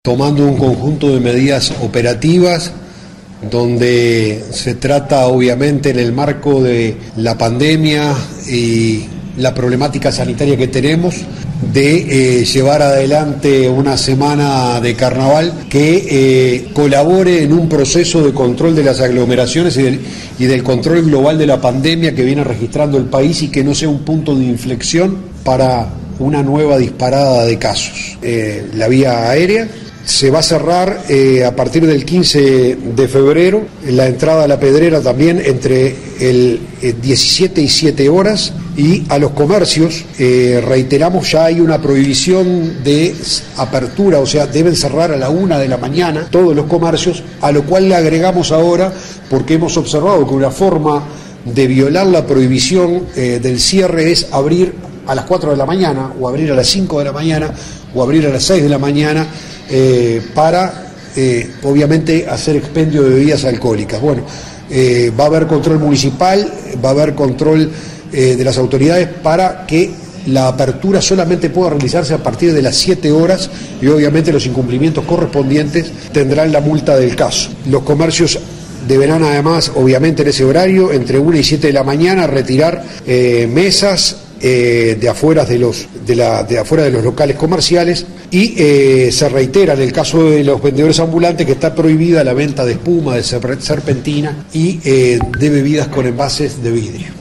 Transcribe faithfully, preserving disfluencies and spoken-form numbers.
tomando un conjunto de medidas operativas donde se trata, obviamente, en el marco de la pandemia y la problemática sanitaria que tenemos, de eh, llevar adelante una semana de carnaval que eh, colabore en un proceso de control de las aglomeraciones y del, y del control global de la pandemia que viene registrando el país, y que no sea un punto de inflexión para una nueva disparada de casos. Eh, la vía aérea se va a cerrar eh, a partir del quince de febrero, la entrada a La Pedrera también entre el eh, diecisiete y siete horas, y a los comercios, eh, reiteramos, ya hay una prohibición de apertura, o sea, deben cerrar a la una de la mañana todos los comercios, a lo cual le agregamos ahora, porque hemos observado que una forma de violar la prohibición eh, del cierre es abrir a las cuatro de la mañana, o abrir a las cinco de la mañana, o abrir a las seis de la mañana, eh, para, eh, obviamente, hacer expendio de bebidas alcohólicas. Bueno, eh, va a haber control municipal, va a haber control eh, de las autoridades para que la apertura solamente pueda realizarse a partir de las siete horas, y obviamente los incumplimientos correspondientes tendrán la multa del caso. Los comercios deberán, además, obviamente en ese horario, entre una y siete de la mañana, retirar eh, mesas Eh, de afuera de los de la de afuera de los locales comerciales, y eh, se reitera en el caso de los vendedores ambulantes que está prohibida la venta de espuma, de serpentina y eh, de bebidas con envases de vidrio.